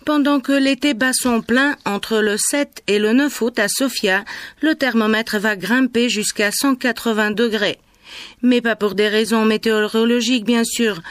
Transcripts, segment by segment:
Pendant que l'été bat son plein, entre le 7 et le 9 août à Sofia, le thermomètre va grimper jusqu'à 180 degrés. Mais pas pour des raisons météorologiques, bien sûr.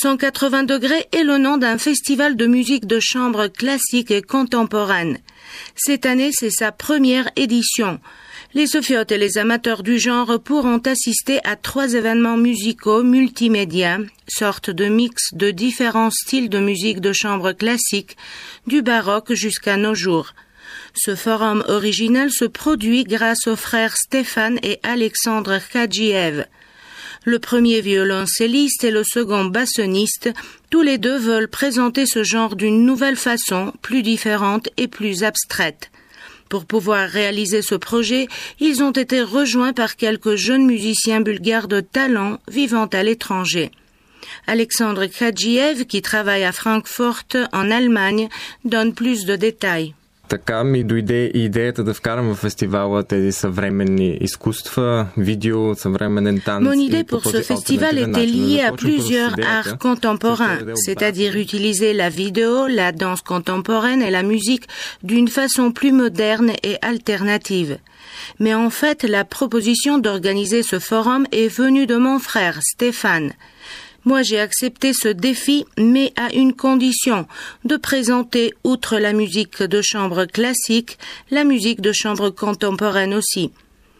180 degrés est le nom d'un festival de musique de chambre classique et contemporaine. Cette année, c'est sa première édition. Les sophiotes et les amateurs du genre pourront assister à 3 événements musicaux multimédia, sorte de mix de différents styles de musique de chambre classique, du baroque jusqu'à nos jours. Ce forum original se produit grâce aux frères Stéphane et Alexandre Khadjiev. Le premier violoncelliste et le second bassoniste, tous les deux veulent présenter ce genre d'une nouvelle façon, plus différente et plus abstraite. Pour pouvoir réaliser ce projet, ils ont été rejoints par quelques jeunes musiciens bulgares de talent vivant à l'étranger. Alexandre Khadjiev, qui travaille à Francfort, en Allemagne, donne plus de détails. Така ми дойде и идеята да вкарам в фестивала тези съвременни изкуства, видео, съвременен танц. Mon idée pour ce festival était liée à plusieurs arts contemporains, c'est-à-dire utiliser la vidéo, la danse contemporaine et la musique d'une façon plus moderne et alternative. Mais en fait, la proposition d'organiser ce forum est venue de mon frère, Stéphane. Moi, j'ai accepté ce défi, mais à une condition, de présenter, outre la musique de chambre classique, la musique de chambre contemporaine aussi.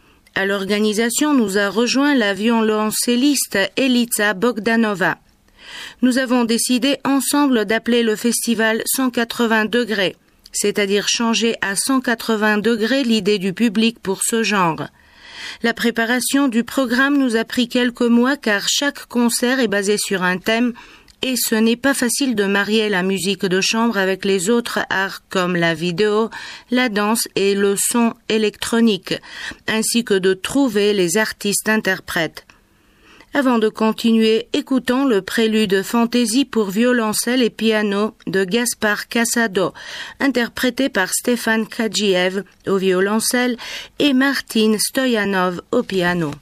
À l'organisation nous a rejoint la violoncelliste Elica Bogdanova. Nous avons décidé ensemble d'appeler le festival 180 degrés, c'est-à-dire changer à 180 degrés l'idée du public pour ce genre. La préparation du programme nous a pris quelques mois car chaque concert est basé sur un thème et ce n'est pas facile de marier la musique de chambre avec les autres arts comme la vidéo, la danse et le son électronique, ainsi que de trouver les artistes interprètes. Avant de continuer, écoutons le prélude fantaisie pour violoncelle et piano de Gaspar Casado, interprété par Stéphane Khadjiev au violoncelle et Martin Stoyanov au piano.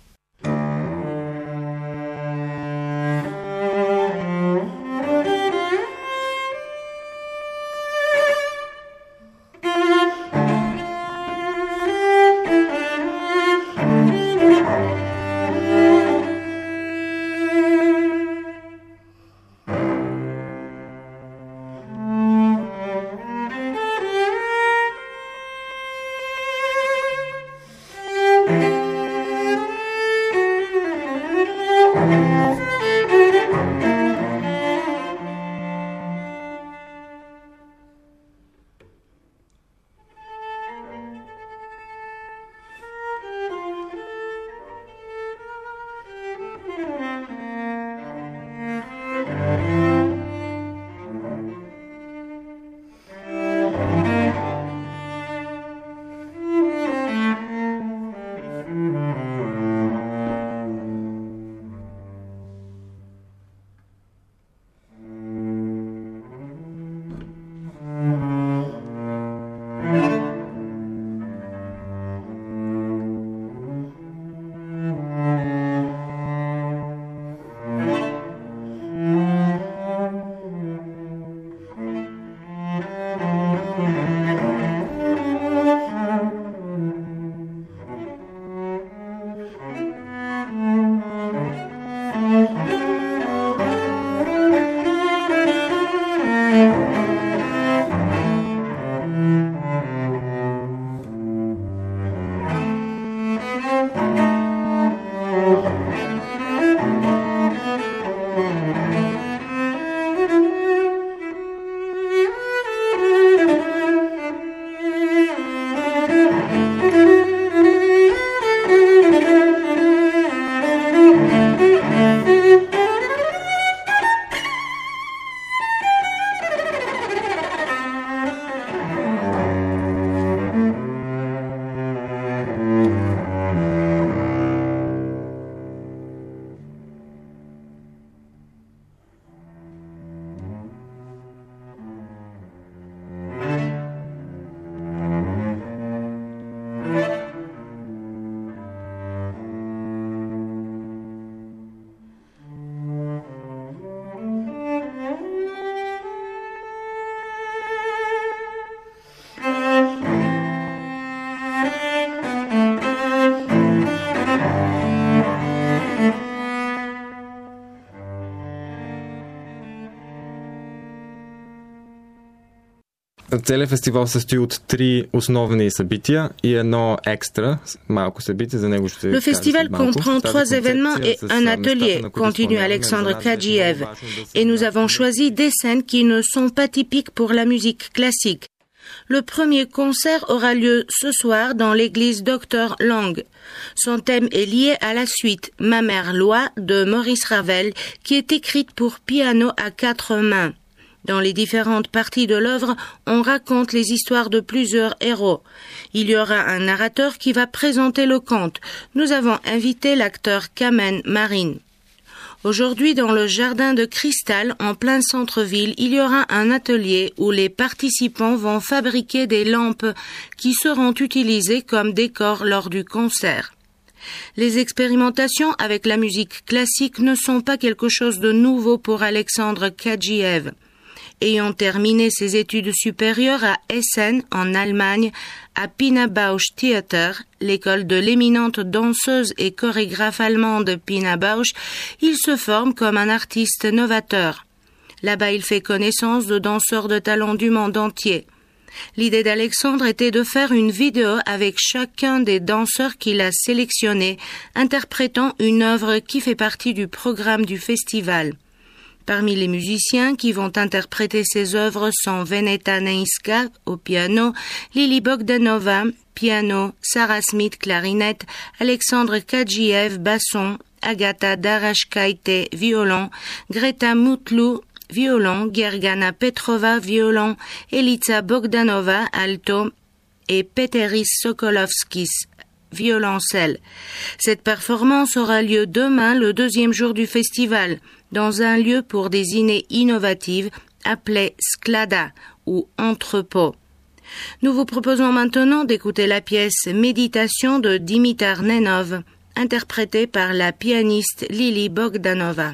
Целият фестивал състои от 3 основни събития и едно екстра, малко събитие, за него ще Le festival comprend 3 événements et un atelier, continue Alexandre Kadjiev, et nous avons choisi des scènes qui ne sont pas typiques pour la musique classique. Le premier concert aura lieu ce soir dans l'église Dr Lang. Son thème est lié à la suite Ma mère Loi de Maurice Ravel, qui est écrite pour piano à 4 mains. Dans les différentes parties de l'œuvre, on raconte les histoires de plusieurs héros. Il y aura un narrateur qui va présenter le conte. Nous avons invité l'acteur Kamen Marin. Aujourd'hui, dans le jardin de cristal, en plein centre-ville, il y aura un atelier où les participants vont fabriquer des lampes qui seront utilisées comme décor lors du concert. Les expérimentations avec la musique classique ne sont pas quelque chose de nouveau pour Alexandre Kadjiev. Ayant terminé ses études supérieures à Essen, en Allemagne, à Pina Bausch Theater, l'école de l'éminente danseuse et chorégraphe allemande Pina Bausch, il se forme comme un artiste novateur. Là-bas, il fait connaissance de danseurs de talent du monde entier. L'idée d'Alexandre était de faire une vidéo avec chacun des danseurs qu'il a sélectionnés, interprétant une œuvre qui fait partie du programme du festival. Parmi les musiciens qui vont interpréter ces œuvres sont Veneta Neiska au piano, Lily Bogdanova, piano, Sarah Smith, clarinette, Alexandre Kadjiev, basson, Agatha Darashkaite, violon, Greta Mutlou, violon, Gergana Petrova, violon, Elitsa Bogdanova, alto, et Peteris Sokolovskis, violoncelle. Cette performance aura lieu demain, le 2e jour du festival, dans un lieu pour des idées innovatives appelé Sklada ou entrepôt. Nous vous proposons maintenant d'écouter la pièce Méditation de Dimitar Nenov, interprétée par la pianiste Lily Bogdanova.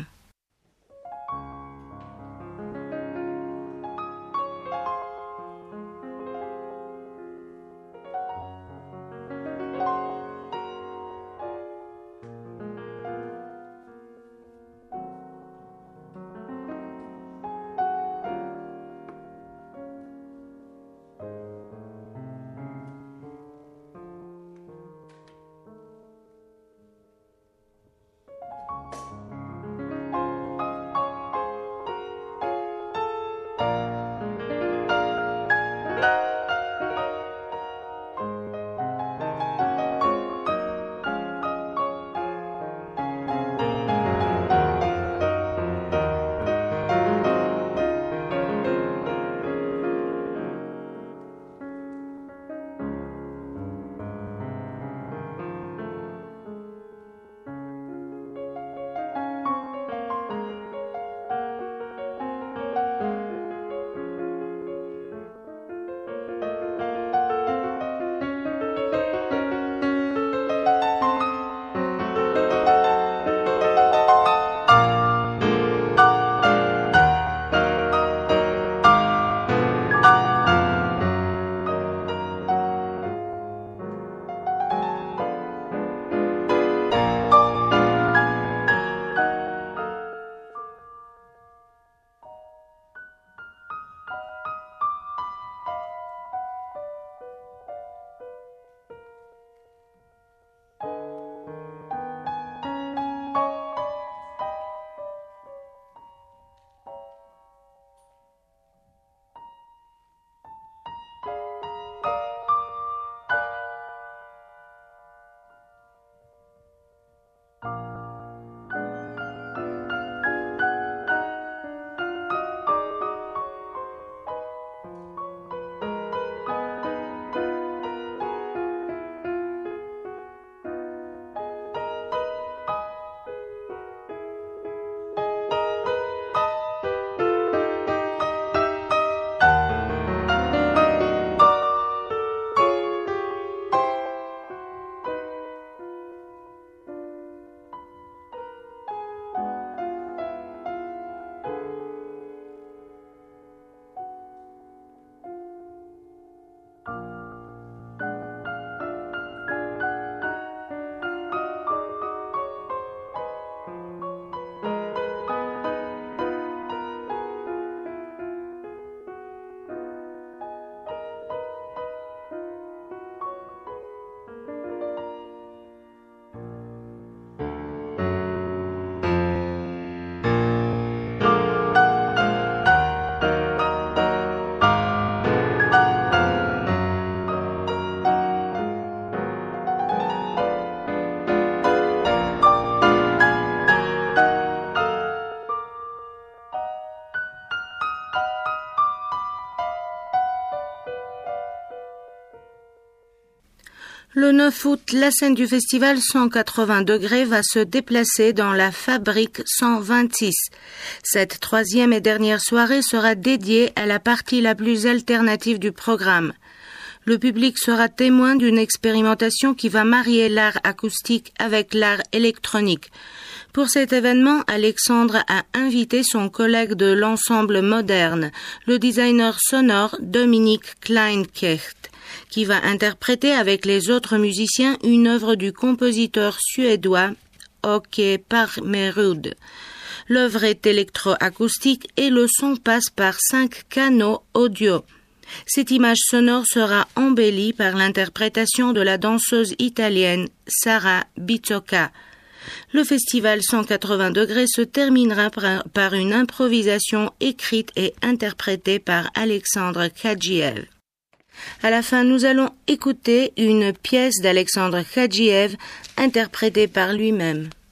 Le 9 août, la scène du festival 180 degrés va se déplacer dans la Fabrique 126. Cette troisième et dernière soirée sera dédiée à la partie la plus alternative du programme. Le public sera témoin d'une expérimentation qui va marier l'art acoustique avec l'art électronique. Pour cet événement, Alexandre a invité son collègue de l'ensemble moderne, le designer sonore Dominique Kleinknecht, qui va interpréter avec les autres musiciens une œuvre du compositeur suédois Åke Parmerud. L'œuvre est électroacoustique et le son passe par 5 canaux audio. Cette image sonore sera embellie par l'interprétation de la danseuse italienne Sara Bizocca. Le festival 180 degrés se terminera par une improvisation écrite et interprétée par Alexandre Khadjiev. À la fin, nous allons écouter une pièce d'Alexandre Khadjiev interprétée par lui-même.